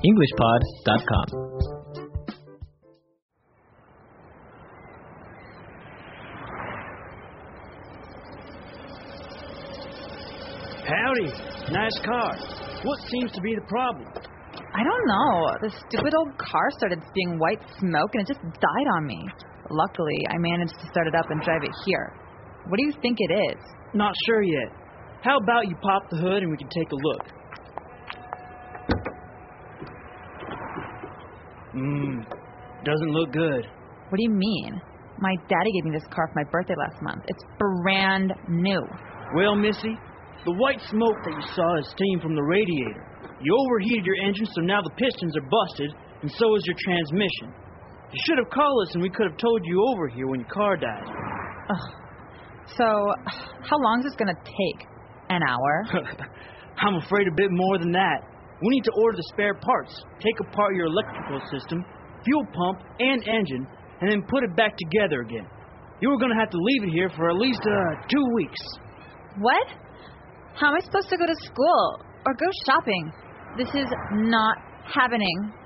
EnglishPod.com. Howdy. Nice car. What seems to be the problem? I don't know. The stupid old car started spewing white smoke and it just died on me. Luckily, I managed to start it up and drive it here. What do you think it is? Not sure yet. How about you pop the hood and we can take a look? Doesn't look good. What do you mean? My daddy gave me this car for my birthday last month. It's brand new. Well, Missy, the white smoke that you saw is steam from the radiator. You overheated your engine, so now the pistons are busted, and so is your transmission. You should have called us and we could have towed you over here when your car died. Ugh. So, how long is this going to take? An hour? I'm afraid a bit more than that. We need to order the spare parts, take apart your electrical system, fuel pump, and engine, and then put it back together again. You were going to have to leave it here for at least 2 weeks. What? How am I supposed to go to school or go shopping? This is not happening.